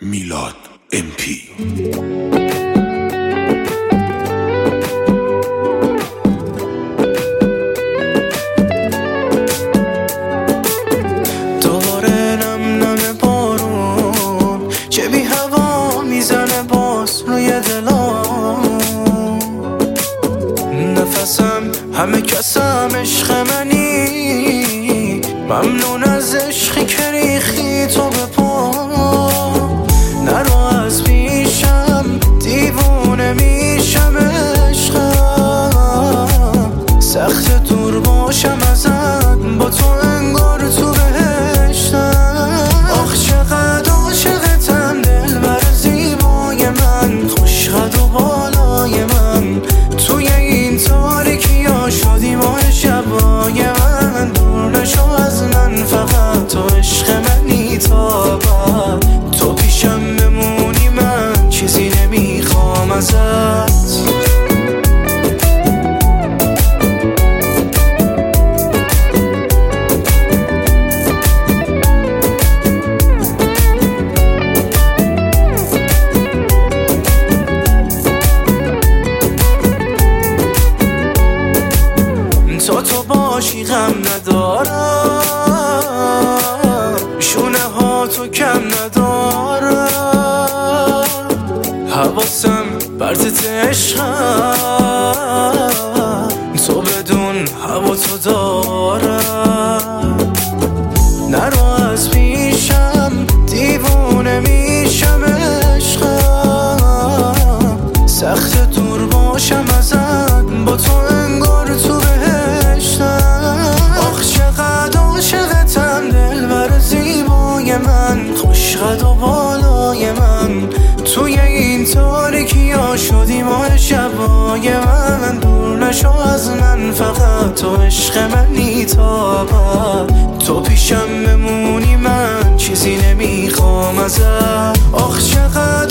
میلاد MP. دوباره نم نم بارون که بی هوا میزنه باز روی دلام، نفسم همه کسم عشق منی، ممنون از عشقی که ریخی تو به پا. نرو از پیشم دیوونه میشم عشقم، سخت دور باشم ازت با تو انگار تو بهشتم. آخ چقدر عاشقتم دلبر زیبای من، خوشقد و بالای من، توی این تاریکی ها شدی ماه شبای من. دور نشو از من فقط تو عشق منی تا بعد، تو پیشم بمونی من چیزی نمیخوام ازت. تو باشی غم ندارم، شونه ها تو کم ندارم، حواسم برزت عشقم، تو بدون هوا تو دارم. نرو از پیشم دیوونه میشم عشقم، سخت دور باشم ازت با تو انگار تو بهشتم. آخ چقدر عاشقتم دلبر زیبای من، خوشقد و بالای من، توی این تاریکی ها شدی ماه شبای من. دور نشو از من فقط تو عشق منی تا بعد، تو پیشم بمونی من چیزی نمیخوام ازت. آخ چقدر